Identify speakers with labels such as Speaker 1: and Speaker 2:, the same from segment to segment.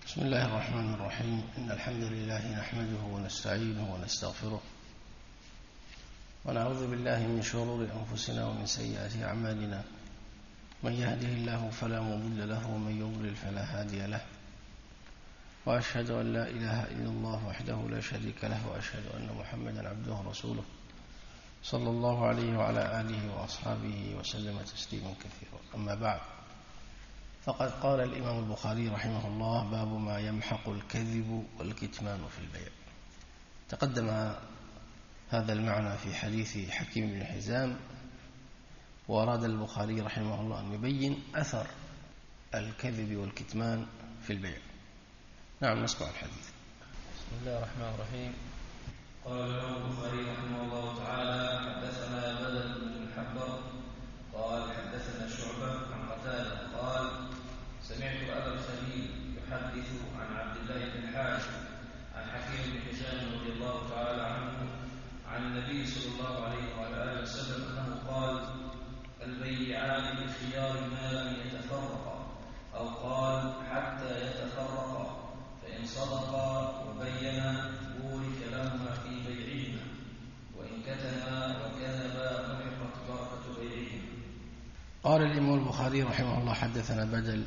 Speaker 1: بسم الله الرحمن الرحيم. إن الحمد لله نحمده ونستعينه ونستغفره ونعوذ بالله من شرور أنفسنا ومن سيئات أعمالنا. من يهده الله فلا مضل له ومن يضلل فلا هادي له، وأشهد أن لا إله إلا الله وحده لا شريك له، وأشهد أن محمدا عبده ورسوله صلى الله عليه وعلى آله وأصحابه وسلم تسليما كثيرا. أما بعد، فقد قال الإمام البخاري رحمه الله: باب ما يمحق الكذب والكتمان في البيع. تقدم هذا المعنى في حديث حكيم بن حزام، وأراد البخاري رحمه الله أن يبين أثر الكذب والكتمان في البيع. نعم، نسمع الحديث.
Speaker 2: بسم الله الرحمن الرحيم. قال الإمام البخاري رحمه الله تعالى: حدثنا بدر بن محبر قال حدثنا شعبة عن قتادة قال: سمعت أبا الخليل يحدث عن عبد الله بن الحارث عن حكيم بن حزام رضي الله تعالى عنه عن النبي صلى الله عليه وعلى آله وسلم أنه قال: البيعان بالخيار ما لم يتفرقا، أو قال حتى يتفرقا، فإن صدقا وبينا بورك لهما في بيعهما، وإن كتما وكذبا محقت بركة بيعهما.
Speaker 1: قال الإمام البخاري رحمه الله: حدثنا بدل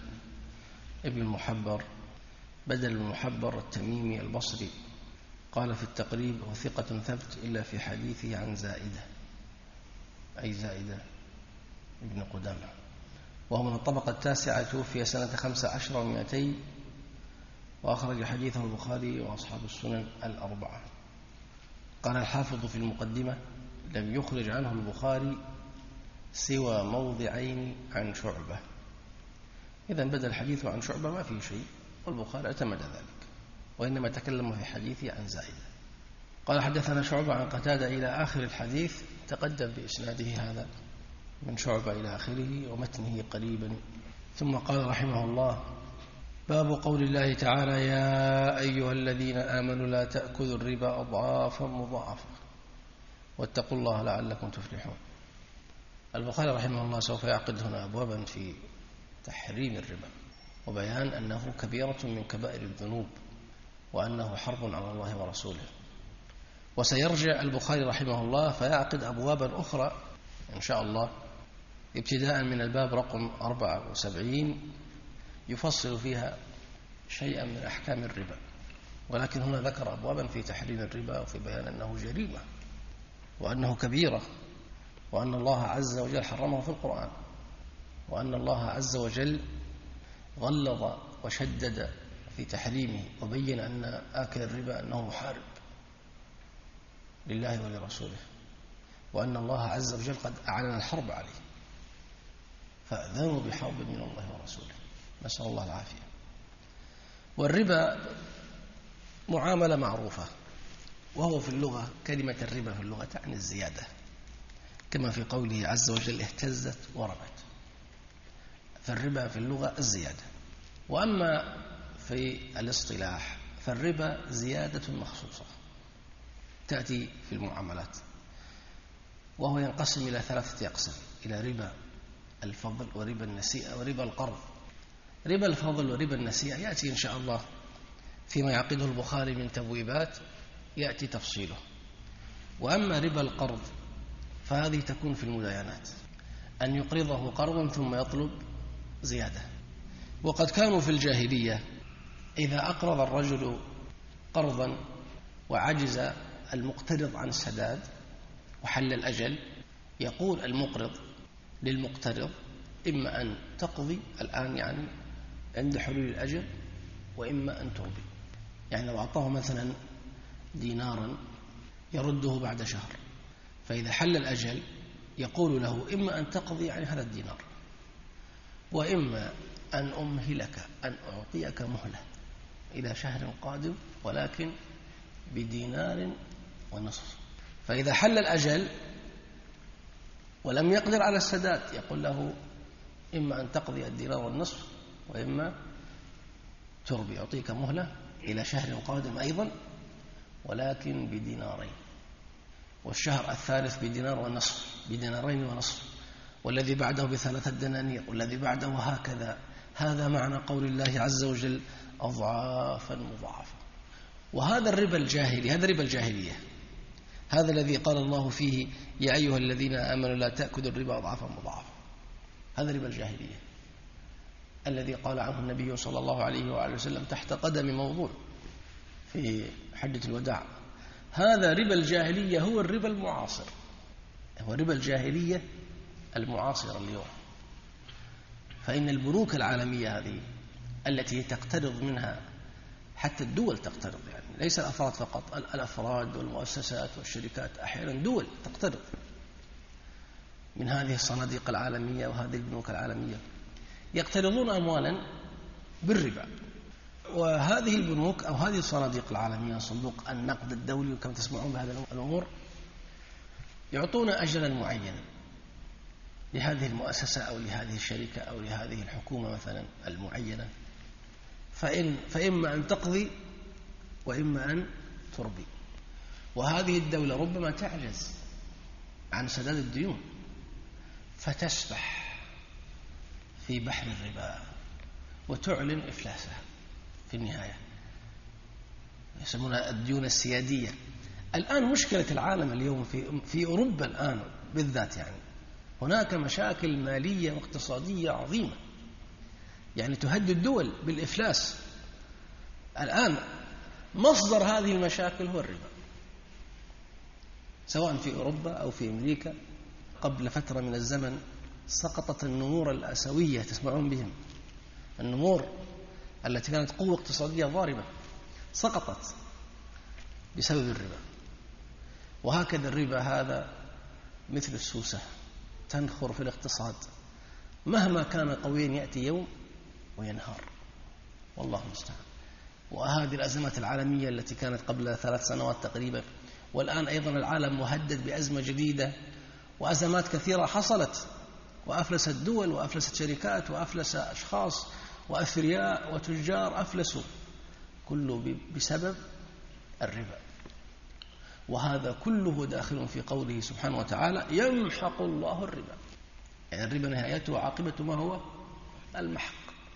Speaker 1: بن محبر التميمي البصري، قال في التقريب: هو ثقة ثبت إلا في حديثه عن زائدة، أي زائدة ابن قدامة، وهو من الطبقة التاسعة، توفي سنة 15 و200، وأخرج حديثه البخاري وأصحاب السنن الأربعة. قال الحافظ في المقدمة: لم يخرج عنه البخاري سوى موضعين عن شعبة. إذن بدأ الحديث عن شعبة ما فيه شيء، والبخاري اعتمد ذلك، وإنما تكلم في حديثه عن زائدة. قال حدثنا شعبة عن قتادة إلى آخر الحديث، تقدم بإسناده هذا من شعبة إلى آخره ومتنه قريبا. ثم قال رحمه الله: باب قول الله تعالى: يا أيها الذين آمنوا لا تأكلوا الربا أضعافا مضاعفة واتقوا الله لعلكم تفلحون. البخاري رحمه الله سوف يعقد هنا أبوابا في تحريم الربا، وبيان أنه كبيرة من كبائر الذنوب، وأنه حرب على الله ورسوله. وسيرجع البخاري رحمه الله فيعقد أبوابا أخرى إن شاء الله، ابتداء من الباب رقم 74 يفصل فيها شيئا من أحكام الربا، ولكن هنا ذكر أبوابا في تحريم الربا وفي بيان أنه جريمة وأنه كبيرة، وأن الله عز وجل حرمه في القرآن، وأن الله عز وجل غلظ وشدد في تحريمه، وبين أن آكل الربا أنه محارب لله ولرسوله، وأن الله عز وجل قد أعلن الحرب عليه، فأذنوا بحرب من الله ورسوله، نسأل الله العافية. والربا معاملة معروفة، وهو في اللغة، كلمة الربا في اللغة تعني الزيادة، كما في قوله عز وجل: اهتزت وربت. فالربا في اللغة الزيادة. وأما في الاصطلاح فالربا زيادة مخصوصة تأتي في المعاملات، وهو ينقسم إلى 3 أقسام: إلى ربا الفضل وربا النسيئة وربا القرض. ربا الفضل وربا النسيئة يأتي إن شاء الله فيما يعقده البخاري من تبويبات، يأتي تفصيله. وأما ربا القرض فهذه تكون في المداينات، أن يقرضه قرضا ثم يطلب زيادة. وقد كانوا في الجاهلية إذا أقرض الرجل قرضا وعجز المقترض عن السداد وحل الأجل، يقول المقرض للمقترض: إما أن تقضي الآن، يعني عند حلول الأجل، وإما أن ترضي. يعني لو أعطاه مثلا دينارا يرده بعد شهر، فإذا حل الأجل يقول له: إما أن تقضي يعني هذا الدينار، وإما أن أمهلك، أن أعطيك مهلة إلى شهر قادم، ولكن بدينار ونصف. فإذا حل الأجل ولم يقدر على السداد يقول له: إما أن تقضي الدينار والنصف، وإما تربي، أعطيك مهلة إلى شهر قادم أيضا، ولكن بدينارين، والشهر الثالث بدينار ونصف، بدينارين ونصف، والذي بعده ب3 دنانير، والذي بعده هكذا. هذا معنى قول الله عز وجل: أضعافا مضاعفة. وهذا الربا الجاهلي، هذا ربا الجاهلية، هذا الذي قال الله فيه يا أيها الذين آمنوا لا تأكلوا الربا أضعافا مضاعفة، هذا ربا الجاهلية الذي قال عنه النبي صلى الله عليه وآله وسلم تحت قدم موضوع في حجة الوداع. هذا ربا الجاهلية هو الربا المعاصر، هو ربا الجاهلية المعاصرة اليوم. فإن البنوك العالمية هذه التي تقترض منها حتى الدول تقترض، يعني ليس الأفراد فقط، الأفراد والمؤسسات والشركات أحيانا دول تقترض من هذه الصناديق العالمية وهذه البنوك العالمية، يقترضون أموالا بالربا. وهذه البنوك أو هذه الصناديق العالمية، صندوق النقد الدولي وكما تسمعون بهذه الأمور، يعطون أجلا معينا لهذه المؤسسة أو لهذه الشركة أو لهذه الحكومة مثلا المعينة، فإما أن تقضي وإما أن تربي. وهذه الدولة ربما تعجز عن سداد الديون فتسبح في بحر الربا وتعلن إفلاسها في النهاية، يسمونها الديون السيادية. الآن مشكلة العالم اليوم في أوروبا الآن بالذات، يعني هناك مشاكل مالية واقتصادية عظيمة يعني تهدد الدول بالإفلاس. الآن مصدر هذه المشاكل هو الربا، سواء في أوروبا أو في أمريكا. قبل فترة من الزمن سقطت النمور الآسيوية، تسمعون بهم، النمور التي كانت قوة اقتصادية ضاربة سقطت بسبب الربا. وهكذا الربا هذا مثل السوسة تنخر في الاقتصاد، مهما كان قويا يأتي يوم وينهار، والله المستعان. وهذه الأزمات العالمية التي كانت قبل 3 سنوات تقريبا، والآن أيضا العالم مهدد بأزمة جديدة، وأزمات كثيرة حصلت وأفلست دول وأفلست شركات وأفلس أشخاص وأثرياء وتجار أفلسوا، كله بسبب الربا. وهذا كله داخل في قوله سبحانه وتعالى يمحق الله الربا، يعني الربا نهايته وعاقبته ما هو؟ المحق.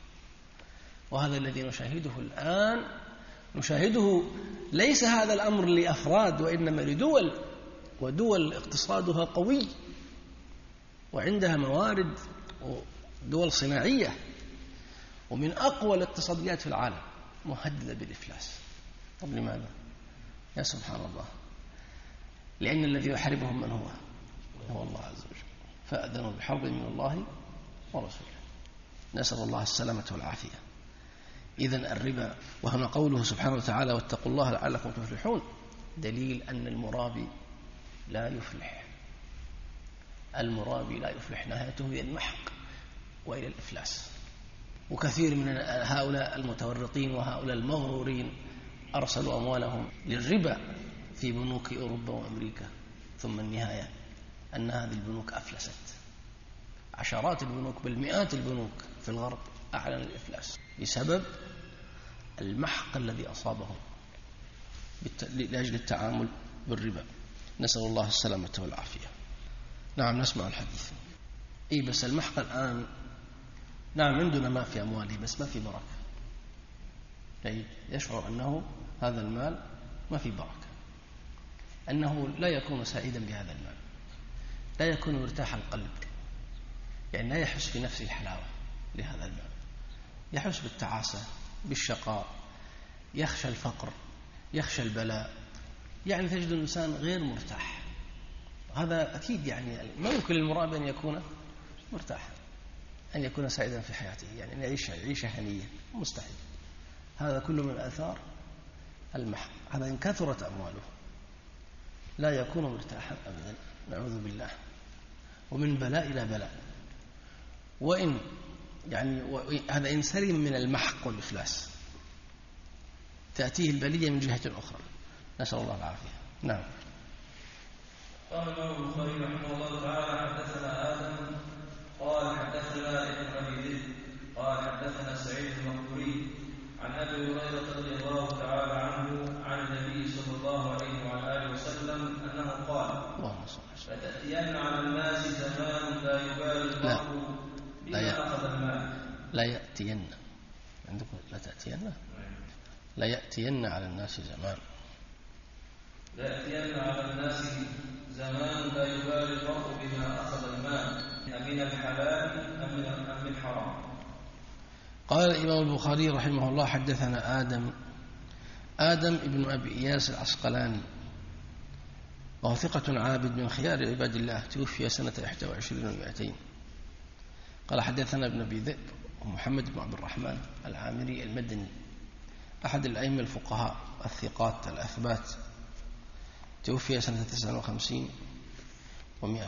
Speaker 1: وهذا الذي نشاهده الآن، نشاهده ليس هذا الأمر لأفراد وإنما لدول، ودول اقتصادها قوي وعندها موارد ودول صناعية ومن أقوى الاقتصاديات في العالم مهددة بالإفلاس. طب لماذا؟ يا سبحان الله، لأن الذي يحاربهم من هو؟ هو الله عز وجل، فأذنوا بحرب من الله ورسوله، نسأل الله السلامة والعافية. إذن الربا، وهنا قوله سبحانه وتعالى واتقوا الله لعلكم تفلحون، دليل أن المرابي لا يفلح، المرابي لا يفلح، نهايته إلى المحق وإلى الإفلاس. وكثير من هؤلاء المتورطين وهؤلاء المغرورين أرسلوا أموالهم للربا في بنوك أوروبا وأمريكا، ثم النهاية أن هذه البنوك أفلست. عشرات البنوك بل مئات البنوك في الغرب أعلن الإفلاس بسبب المحق الذي أصابهم لأجل التعامل بالربا، نسأل الله السلامة والعافية. نعم نسمع الحديث. بس المحق الآن نعم عندنا ما في أمواله بس ما في بركة، يشعر أنه هذا المال ما في بركة، أنه لا يكون سعيدا بهذا المال، لا يكون مرتاح القلب، يعني لا يحس في نفسه الحلاوة لهذا المال، يحس بالتعاسة بالشقاء، يخشى الفقر، يخشى البلاء، يعني تجد الإنسان غير مرتاح. هذا أكيد يعني ما يمكن للمرابي أن يكون مرتاحا، أن يكون سعيدا في حياته، يعني أن يعيش عيشة هنية، مستحيل. هذا كله من آثار المحق. هذا إن كثرت أمواله لا يكون مرتاحا أبدا، نعوذ بالله، ومن بلاء إلى بلاء. وإن يعني هذا إن سلم من المحق والإفلاس تأتيه البلية من جهة أخرى، نسأل الله العافية. نعم.
Speaker 2: قال الإمام البخاري رحمه الله تعالى حدثنا آدم قال حدثنا ابن أبي ذئب قال حدثنا سعيد المقبوري عن أبي هريرة رضي الله تعالى عنه عن النبي صلى الله عليه وعلى آله وسلم أنه قال لتأتين على الناس زمان لا يبالي المرء بما أخذ المال.
Speaker 1: لا يأتين عندكم لا تأتين ليأتين على الناس زمان
Speaker 2: لا يبالي المرء بما أخذ المال من الحلال أم من حرام.
Speaker 1: قال الإمام البخاري رحمه الله حدثنا آدم ابن أبي إياس العسقلاني، وهو ثقة عابد من خيار عباد الله، توفي سنة 21 و200. قال حدثنا ابن أبي ذئب ومحمد بن عبد الرحمن العامري المدني، أحد الأئمة الفقهاء الثقات الأثبات، توفي سنة 59 و100.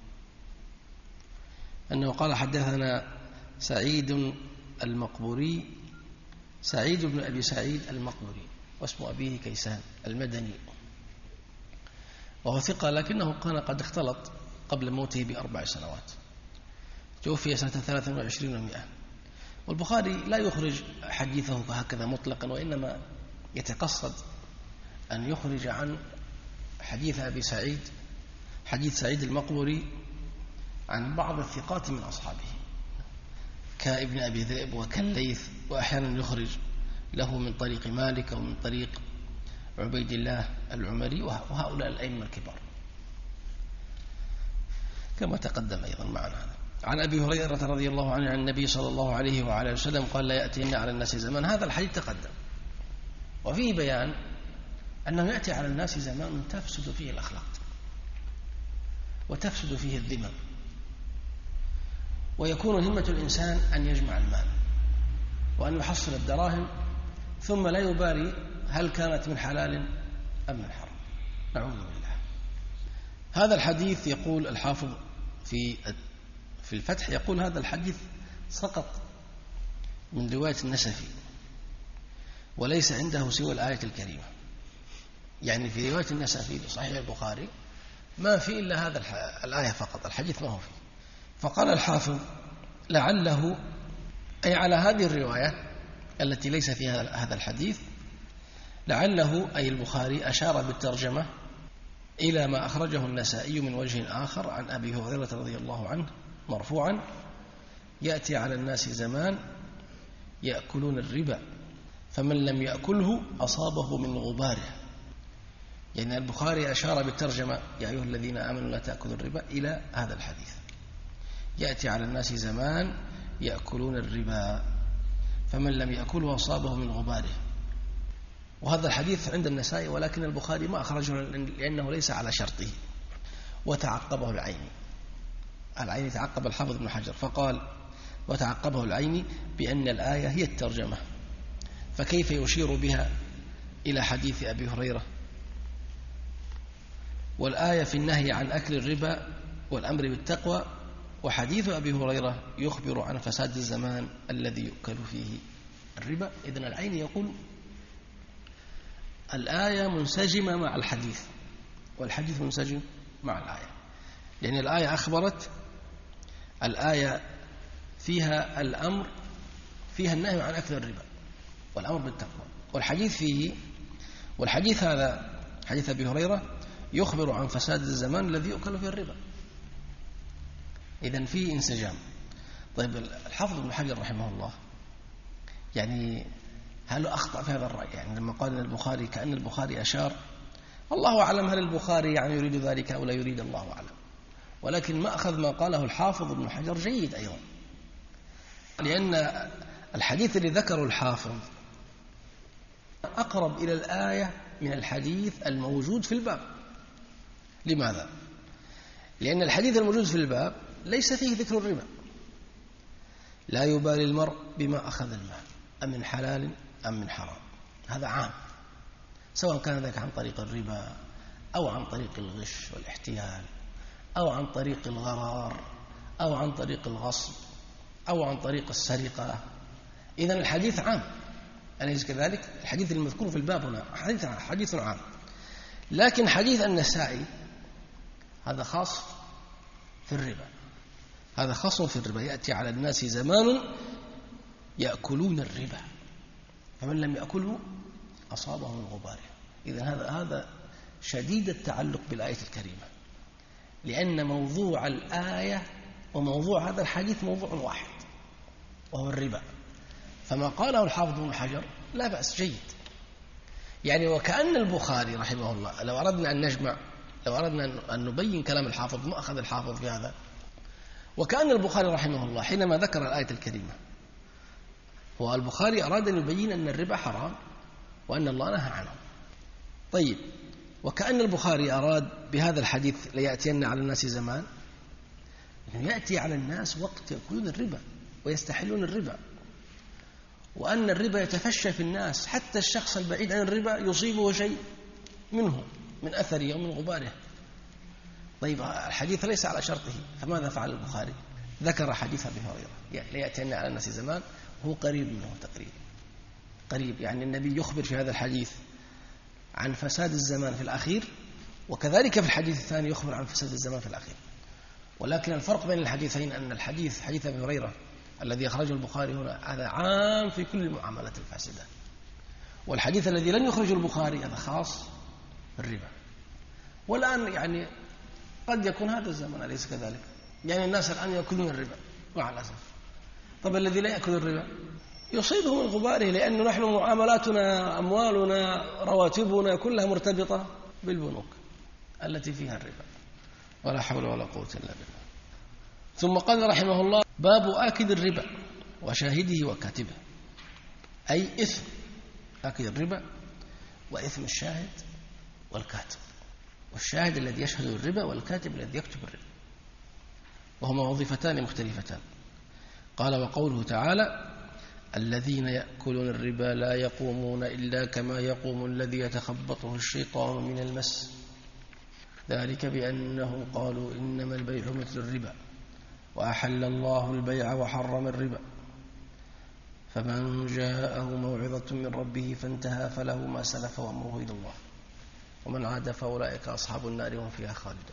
Speaker 1: أنه قال حدثنا سعيد المقبوري، سعيد بن أبي سعيد المقبوري، واسم أبيه كيسان المدني، وهو ثقة لكنه كان قد اختلط قبل موته ب4 سنوات، توفي سنة 23 و100. والبخاري لا يخرج حديثه هكذا مطلقا، وإنما يتقصد أن يخرج عن حديث أبي سعيد، حديث سعيد المقبوري، عن بعض الثقات من أصحابه كابن أبي ذئب وكالليث، وأحيانا يخرج له من طريق مالك ومن طريق عبيد الله العمري وهؤلاء الأئمة الكبار، كما تقدم أيضا معنا هذا. عن أبي هريرة رضي الله عنه عن النبي صلى الله عليه وعلى وسلم قال لا يأتين على الناس زمان. هذا الحديث تقدم، وفيه بيان أنه يأتي على الناس زمان تفسد فيه الأخلاق وتفسد فيه الذمم، ويكون همة الإنسان أن يجمع المال وأن يحصل الدراهم، ثم لا يبالي هل كانت من حلال أم من حرام، نعوذ بالله. هذا الحديث يقول الحافظ في الفتح، يقول هذا الحديث سقط من رواية النسفي وليس عنده سوى الآية الكريمة، يعني في رواية النسفي في صحيح البخاري ما في إلا هذا الآية فقط، الحديث ما هو فيه. فقال الحافظ لعله أي على هذه الرواية التي ليس فيها هذا الحديث، لعله أي البخاري أشار بالترجمة إلى ما أخرجه النسائي من وجه آخر عن أبي هريرة رضي الله عنه مرفوعا: يأتي على الناس زمان يأكلون الربا فمن لم يأكله أصابه من غباره. يعني البخاري أشار بالترجمة يا أيها الذين آمنوا لا تأكلوا الربا إلى هذا الحديث: يأتي على الناس زمان يأكلون الربا فمن لم يأكله أصابه من غباره. وهذا الحديث عند النسائي، ولكن البخاري ما أخرجه لأنه ليس على شرطه، وتعقبه العيني تعقب الحافظ بن حجر فقال وتعقبه العيني بأن الآية هي الترجمة، فكيف يشير بها إلى حديث أبي هريرة؟ والآية في النهي عن أكل الربا والأمر بالتقوى، وحديث أبي هريرة يخبر عن فساد الزمان الذي يؤكل فيه الربا. إذن العين يقول الآية منسجمة مع الحديث، والحديث منسجم مع الآية، لأن الآية أخبرت، الآية فيها الأمر، فيها النهي عن أكل الربا والأمر بالتقوى، والحديث هذا حديث أبي هريرة يخبر عن فساد الزمان الذي يؤكل فيه الربا. إذن فيه انسجام. طيب الحافظ ابن حجر رحمه الله يعني هل أخطأ في هذا الرأي؟ يعني لما قال البخاري كأن البخاري أشار، الله أعلم هل البخاري يعني يريد ذلك أو لا يريد، الله أعلم، ولكن ما أخذ ما قاله الحافظ ابن حجر جيد أيضا، لأن الحديث الذي ذكره الحافظ أقرب إلى الآية من الحديث الموجود في الباب. لماذا؟ لأن الحديث الموجود في الباب ليس فيه ذكر الربا، لا يبالي المرء بما أخذ المال أم من حلال أم من حرام، هذا عام، سواء كان ذلك عن طريق الربا أو عن طريق الغش والاحتيال أو عن طريق الغرار أو عن طريق الغصب أو عن طريق السرقة. إذن الحديث عام، أليس كذلك؟ الحديث المذكور في الباب هنا حديث عام، لكن حديث النسائي هذا خاص في الربا، هذا خاص في الربا. يأتي على الناس زمان يأكلون الربا فمن لم يأكله أصابه من غباره. إذن هذا شديد التعلق بالآية الكريمة، لأن موضوع الآية وموضوع هذا الحديث موضوع واحد وهو الربا. فما قاله الحافظ بن حجر لا بأس، جيد، يعني وكأن البخاري رحمه الله لو أردنا أن نجمع، لو أردنا أن نبين كلام الحافظ، ما أخذ الحافظ في هذا، وكأن البخاري رحمه الله حينما ذكر الآية الكريمة، هو البخاري أراد أن يبين أن الربا حرام وأن الله نهى عنه. طيب، وكأن البخاري أراد بهذا الحديث ليأتين على الناس زمان، يأتي على الناس وقت يأكلون الربا ويستحلون الربا، وأن الربا يتفشى في الناس، حتى الشخص البعيد عن الربا يصيبه شيء منه، من أثره ومن غباره. طيب، الحديث ليس على شرطه، فماذا فعل البخاري؟ ذكر حديث أبي هريرة ليأتين على الناس زمان، هو قريب منه تقريبا، قريب، يعني النبي يخبر في هذا الحديث عن فساد الزمان في الأخير، وكذلك في الحديث الثاني يخبر عن فساد الزمان في الأخير. ولكن الفرق بين الحديثين أن الحديث حديث أبي هريرة الذي أخرجه البخاري هنا هذا عام في كل المعاملات الفاسدة، والحديث الذي لم يخرجه البخاري هذا خاص بالربا. والآن يعني قد يكون هذا الزمن أليس كذلك؟ يعني الناس الآن يأكلون الربا مع الأسف. طب الذي لا يأكل الربا يصيبه من غباره، لأنه نحن معاملاتنا، أموالنا، رواتبنا كلها مرتبطة بالبنوك التي فيها الربا، ولا حول ولا قوة إلا بالله. ثم قال رحمه الله: باب آكل الربا وشاهده وكاتبه، أي إثم آكل الربا وإثم الشاهد والكاتب، والشاهد الذي يشهد الربا والكاتب الذي يكتب الربا، وهما وظيفتان مختلفتان. قال: وقوله تعالى: الذين يأكلون الربا لا يقومون إلا كما يقوم الذي يتخبطه الشيطان من المس، ذلك بأنهم قالوا إنما البيع مثل الربا وأحل الله البيع وحرم الربا، فمن جاءه موعظة من ربه فانتهى فله ما سلف وأمره إلى الله ومن عاد فأولئك أصحاب النار هم فيها خالدون.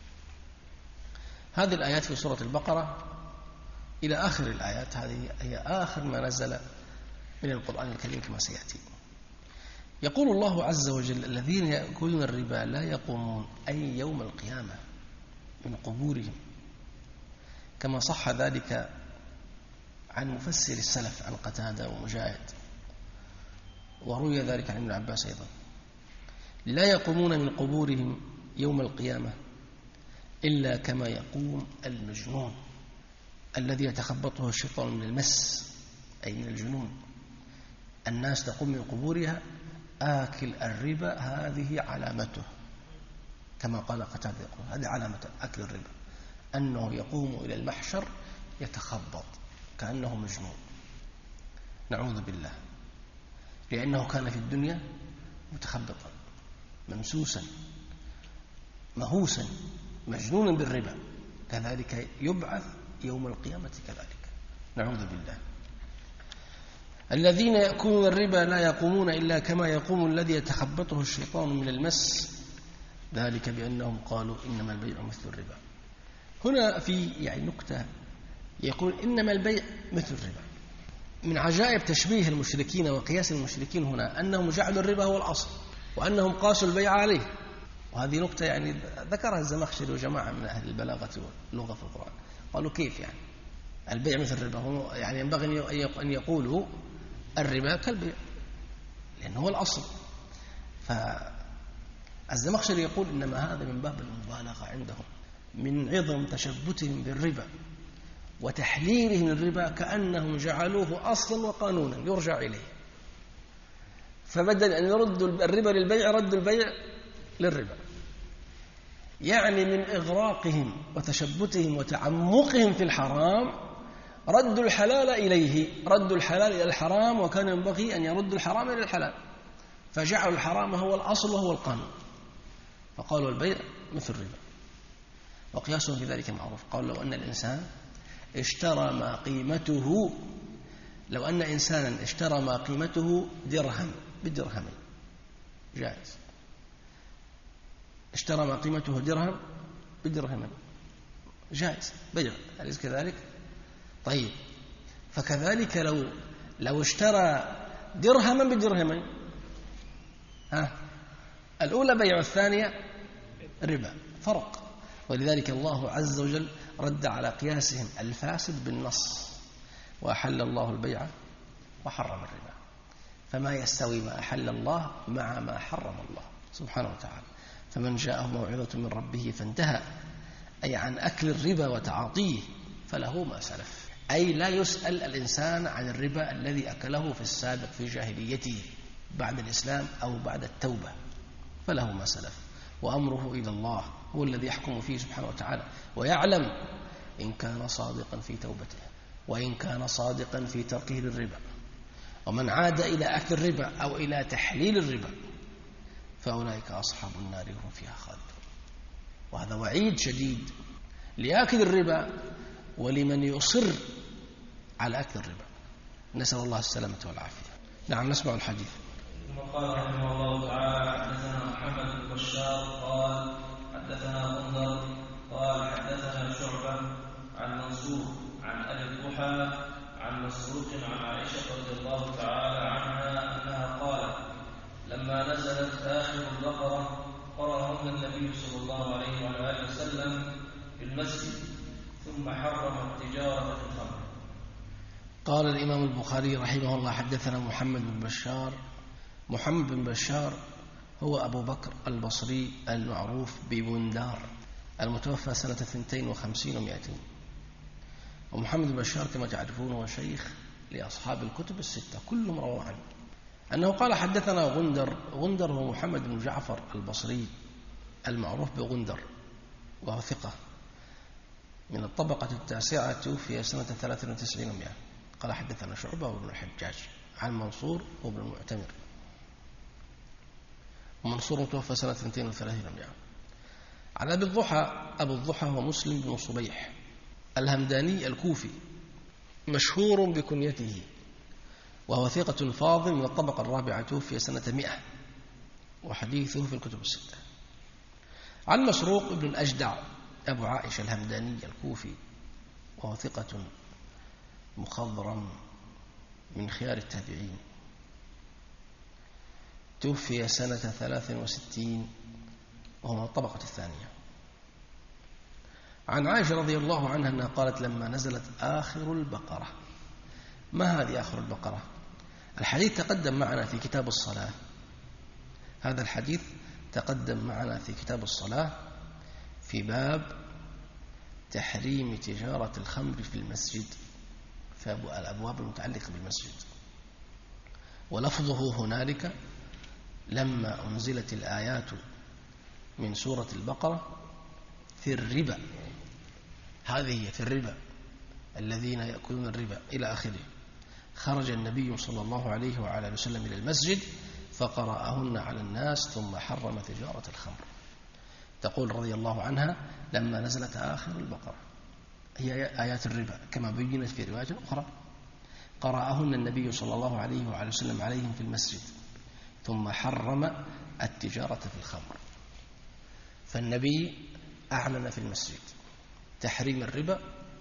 Speaker 1: هذه الآيات في سورة البقرة إلى آخر الآيات، هذه هي آخر ما نزل من القرآن الكريم كما سيأتي. يقول الله عز وجل: الذين يأكلون الربا لا يقومون، أي يوم القيامة، من قبورهم، كما صح ذلك عن مفسر السلف عن قتادة ومجاهد، وروي ذلك عن ابن عباس أيضا. لا يقومون من قبورهم يوم القيامة إلا كما يقوم المجنون الذي يتخبطه الشيطان من المس، أي من الجنون. الناس تقوم من قبورها، آكل الربا هذه علامته، كما قال قتادة يقول: هذه علامة أكل الربا، أنه يقوم إلى المحشر يتخبط كأنه مجنون، نعوذ بالله، لأنه كان في الدنيا متخبطا ممسوسا مهوسا مجنونا بالربا، كذلك يبعث يوم القيامة كذلك، نعوذ بالله. الذين يأكلون الربا لا يقومون إلا كما يقوم الذي يتخبطه الشيطان من المس، ذلك بأنهم قالوا إنما البيع مثل الربا. هنا في نكتة، يقول إنما البيع مثل الربا. من عجائب تشبيه المشركين وقياس المشركين هنا أنهم جعلوا الربا هو الأصل، وأنهم قاسوا البيع عليه. وهذه نكتة ذكرها الزمخشري وجماعة من أهل البلاغة واللغة في القرآن، قالوا كيف البيع مثل الربا؟ هو ينبغي أن يقولوا الربا كالبيع لأنه هو الأصل. فالزمخشري يقول إنما هذا من باب المبالغة عندهم، من عظم تشبتهم بالربا وتحليلهم للربا، كأنهم جعلوه أصلا وقانونا يرجع إليه، فبدل أن يردوا الربا للبيع ردوا البيع للربا. يعني من إغراقهم وتشبتهم وتعمقهم في الحرام ردوا الحلال إليه، ردوا الحلال إلى الحرام، وكان ينبغي أن يردوا الحرام إلى الحلال، فجعلوا الحرام هو الأصل وهو القانون، فقالوا البيع مثل الربا. وقياسهم في ذلك معروف، قالوا لو أن الإنسان اشترى ما قيمته، لو أن إنسانا اشترى ما قيمته درهم بدرهم جائز، اشترى ما قيمته درهم بدرهم جائز بيع، أليس كذلك؟ طيب، فكذلك لو اشترى درهما بدرهمين، الأولى بيع والثانية ربا، فرق. ولذلك الله عز وجل رد على قياسهم الفاسد بالنص: وأحل الله البيع وحرم الربا. فما يستوي ما أحل الله مع ما حرم الله سبحانه وتعالى. فمن جاءه موعظة من ربه فانتهى، أي عن أكل الربا وتعاطيه، فله ما سلف، أي لا يسأل الإنسان عن الربا الذي أكله في السابق في جاهليته بعد الإسلام أو بعد التوبة، فله ما سلف، وأمره إلى الله، هو الذي يحكم فيه سبحانه وتعالى، ويعلم إن كان صادقا في توبته وإن كان صادقا في تركه للربا. ومن عاد إلى أكل الربا أو إلى تحليل الربا فأولئك أصحاب النار هم فيها خالدون. وهذا وعيد شديد لآكل الربا ولمن يصر على أكل الربا، نسأل الله السلامة والعافية. نعم، نسمع الحديث.
Speaker 2: ثم قال رحمه الله تعالى: حدثنا محمد بن بشار قال حدثنا غندر قال حدثنا شعبة عن منصور عن أبي الضحى عن مسروق عن عائشة رضي الله تعالى عنها أنها قالت: لما نزلت آخر البقرة قرأهن النبي صلى الله عليه وآله وسلم في المسجد ثم حرم التجارة في الخمر.
Speaker 1: قال الإمام البخاري رحمه الله: حدثنا محمد بن بشار. محمد بن بشار هو أبو بكر البصري المعروف ببندار، المتوفى سنة 52 و200. ومحمد بن بشار كما تعرفون هو شيخ لأصحاب الكتب الستة كلهم رووا عنه. أنه قال حدثنا غندر. غندر هو محمد بن جعفر البصري المعروف بغندر، وهو ثقة من الطبقة التاسعة، توفي سنة 93 و100. قال حدثنا شعبة وابن الحجاج عن منصور وابن المعتمر، ومنصور توفى سنة 32 و100. عن أبي الضحى. أبو الضحى هو مسلم بن صبيح الهمداني الكوفي، مشهور بكنيته، وهو ثقة فاضل من الطبقة الرابعة، توفي سنة 100، وحديثه في الكتب الستة. عن مسروق بن الأجدع أبو عائشة الهمداني الكوفي، وهو ثقة مخضرم من خيار التابعين، توفي سنة 63 وهو من الطبقة الثانية. عن عائشة رضي الله عنها أنها قالت: لما نزلت آخر البقرة. ما هذه آخر البقرة؟ الحديث تقدم معنا في كتاب الصلاة، هذا الحديث تقدم معنا في كتاب الصلاة في باب تحريم تجارة الخمر في المسجد، في الأبواب المتعلقة بالمسجد. ولفظه هنالك: لما أنزلت الآيات من سورة البقرة في الربا، هذه هي في الربا الذين يأكلون الربا إلى آخره، خرج النبي صلى الله عليه وعلى وسلم إلى المسجد فقرأهن على الناس ثم حرم تجارة الخمر. تقول رضي الله عنها: لما نزلت آخر البقرة، هي آيات الربا كما بينت في رواية أخرى، قرأهن النبي صلى الله عليه وعلى وسلم عليهم في المسجد ثم حرم التجارة في الخمر. فالنبي أعلن في المسجد تحريم الربا،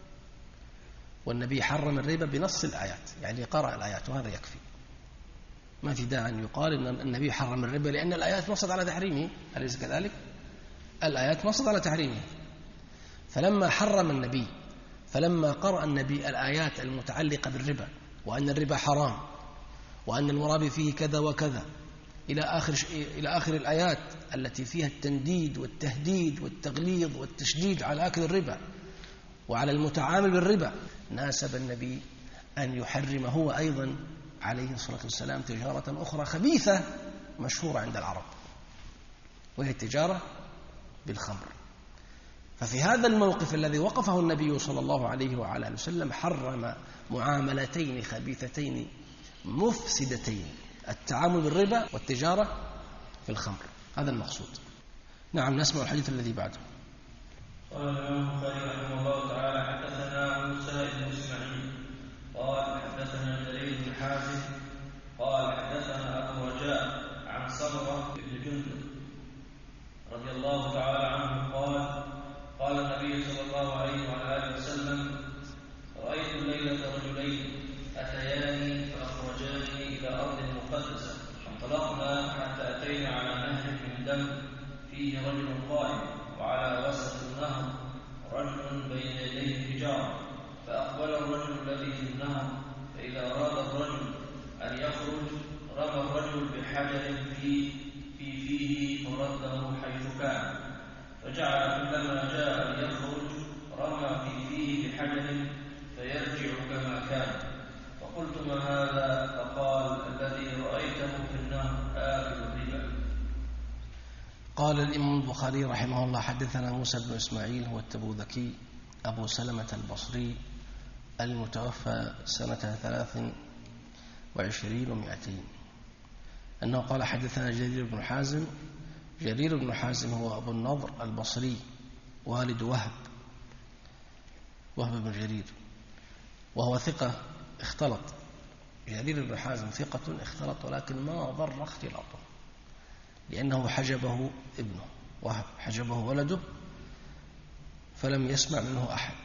Speaker 1: والنبي حرم الربا بنص الآيات، يعني قرأ الآيات وهذا يكفي، ما في داعي أن يقال أن النبي حرم الربا لأن الآيات نصت على تحريمه، أليس كذلك؟ الآيات نصت على تحريمه. فلما حرم النبي، فلما قرأ النبي الآيات المتعلقة بالربا وأن الربا حرام وأن المرابي فيه كذا وكذا إلى آخر الآيات التي فيها التنديد والتهديد والتغليظ والتشديد على أكل الربا وعلى المتعامل بالربا، ناسب النبي أن يحرم هو أيضا عليه الصلاة والسلام تجارة أخرى خبيثة مشهورة عند العرب، وهي التجارة بالخمر. ففي هذا الموقف الذي وقفه النبي صلى الله عليه وعلى وسلم حرم معاملتين خبيثتين مفسدتين: التعامل بالربا والتجارة في الخمر. هذا المقصود. نعم، نسمع الحديث الذي بعده.
Speaker 2: قال الإمام البخاري رحمه الله تعالى: حدثنا موسى بن إسماعيل قال حدثنا جرير بن حازم قال حدثنا أبو رجاء عن سمرة بن جندب رضي الله تعالى عنه قال: قال النبي صلى الله عليه وعلى آله وسلم: رأيت الليلة رجلين أتياني فأخرجاني إلى أرض مقدسة، فانطلقنا حتى أتينا على نهر من دم فيه رجل قائم، وعلى وسط النهر رجل بين يديه حجارة، فأقبل الرجل الذي في النهر، فإذا أراد الرجل أن يخرج بحجر في فيه فرده حيث كان، فجعل كلما جاء ليخرج رمى في فيه بحجر فيرجع كما كان. فقلت ما هذا؟ فقال الذي رأيته في النهر آكل الربا.
Speaker 1: قال الإمام البخاري رحمه الله حدثنا موسى بن إسماعيل هو التبوذكي أبو سلمة البصري المتوفى سنة 23 و200 أنه قال حدثنا جرير بن حازم. جرير بن حازم هو أبو النضر البصري والد وهب بن جرير، وهو ثقة اختلط. جرير بن حازم ثقة اختلط، ولكن ما ضر اختلاطه، لأنه حجبه ابنه وهب، حجبه ولده فلم يسمع منه أحد.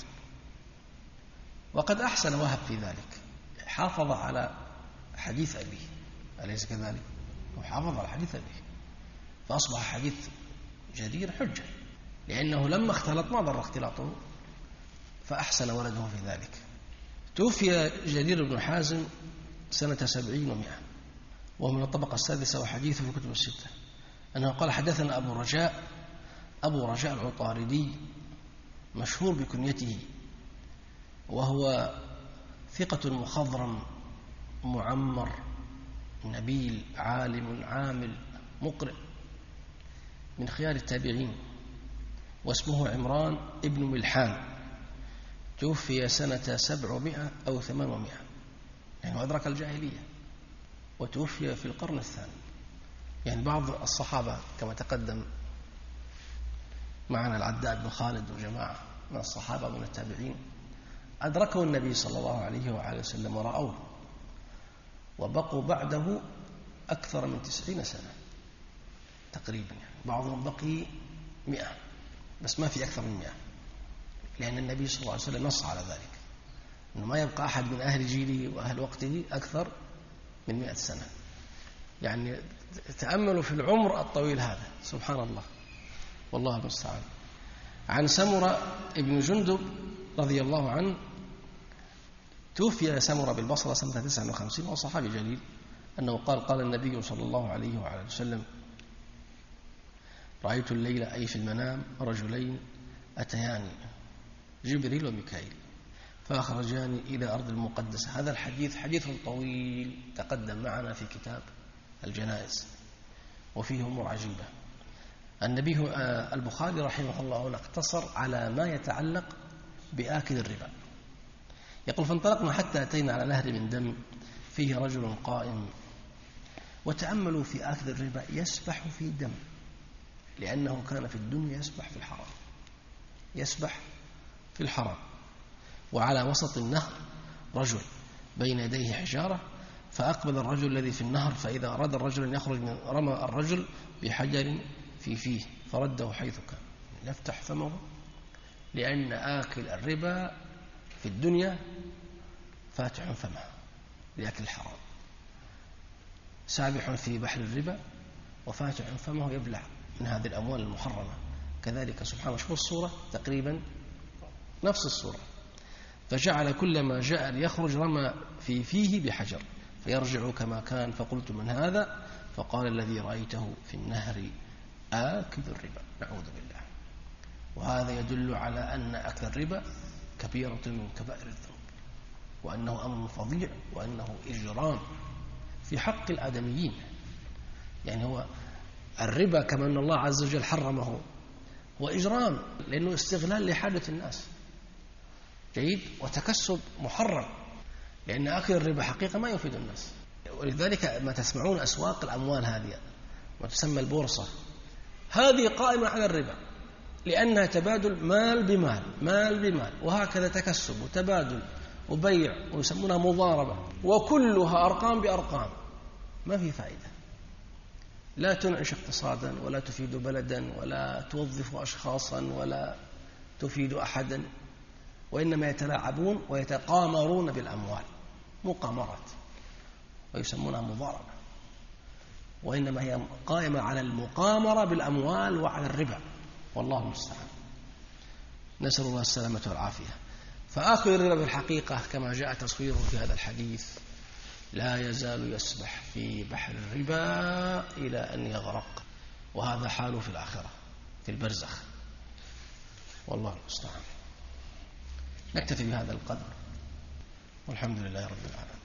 Speaker 1: وقد أحسن وهب في ذلك، حافظ على حديث أبيه، أليس كذلك؟ وحافظ على حديث أبيه، فأصبح حديث جرير حجة، لأنه لما اختلط ما ضر اختلاطه فأحسن ولده في ذلك. توفي جرير بن حازم سنة 70 و100، وهو من الطبقة السادسة، وحديثه في الكتب الستة، أنه قال حدثنا أبو رجاء العطاردي مشهور بكنيته، وهو ثقة مخضرم معمر نبيل عالم عامل مقرئ من خيار التابعين، واسمه عمران ابن ملحان، توفي سنة 700 أو 800، يعني أدرك الجاهلية وتوفي في القرن الثاني. يعني بعض الصحابة كما تقدم معنا العداد بن خالد وجماعة من الصحابة من التابعين أدركه النبي صلى الله عليه وآله وسلم ورأوه، وبقوا بعده أكثر من 90 سنة تقريبا، يعني بعضهم بقي 100 بس ما في أكثر من 100، لأن النبي صلى الله عليه وسلم نص على ذلك أنه ما يبقى أحد من أهل جيله وأهل وقته أكثر من 100 سنة. يعني تأملوا في العمر الطويل هذا، سبحان الله، والله المستعان. عن سمرة ابن جندب رضي الله عنه، توفي سمرة بالبصرة سنة 59 وصحابي جليل، أنه قال النبي صلى الله عليه وعلى وسلم رأيت الليلة أي في المنام رجلين أتياني جبريل وميكائيل فأخرجاني إلى أرض المقدسة. هذا الحديث حديث طويل تقدم معنا في كتاب الجنائز وفيه أمور عجيبة. النبي البخاري رحمه الله هنا اقتصر على ما يتعلق بآكل الربا. يقول فانطلقنا حتى أتينا على نهر من دم فيه رجل قائم، وتأملوا في آكل الربا يسبح في دم، لأنه كان في الدنيا يسبح في الحرام. وعلى وسط النهر رجل بين يديه حجارة، فأقبل الرجل الذي في النهر، فإذا أراد الرجل أن يخرج رمى الرجل بحجر في فيه فرده حيث كان، يفتح فمه، لأن آكل الربا في الدنيا فاتح فمه لأكل الحرام، سابح في بحر الربا وفاتح فمه يبلع من هذه الأموال المحرمة. كذلك سبحانه شوف الصورة تقريبا نفس الصورة، فجعل كلما جاء ليخرج رمى في فيه بحجر فيرجع كما كان. فقلت من هذا؟ فقال الذي رأيته في النهر آكل الربا، نعوذ بالله. وهذا يدل على أن أكل الربا كبيرة من كبائر الذنوب، وأنه أمر فظيع، وأنه إجرام في حق الآدميين. يعني هو الربا كما أن الله عز وجل حرمه هو إجرام، لأنه استغلال لحاجة الناس، جيد، وتكسب محرم، لأن أكل الربا حقيقة ما يفيد الناس. ولذلك ما تسمعون أسواق الأموال هذه وتسمى البورصة، هذه قائمة على الربا، لأنها تبادل مال بمال، وهكذا تكسب وتبادل وبيع، ويسمونها مضاربة، وكلها أرقام بأرقام، ما في فائدة، لا تنعش اقتصادا ولا تفيد بلدا ولا توظف أشخاصا ولا تفيد أحدا، وإنما يتلاعبون ويتقامرون بالأموال، مقامرات، ويسمونها مضاربة، وإنما هي قائمة على المقامرة بالأموال وعلى الربا، والله المستعان، نسأل الله السلامة والعافية. فآكل الربا بالحقيقة كما جاء تصويره في هذا الحديث لا يزال يسبح في بحر الربا إلى أن يغرق، وهذا حاله في الآخرة في البرزخ، والله المستعان. نكتفي بهذا القدر، والحمد لله رب العالمين.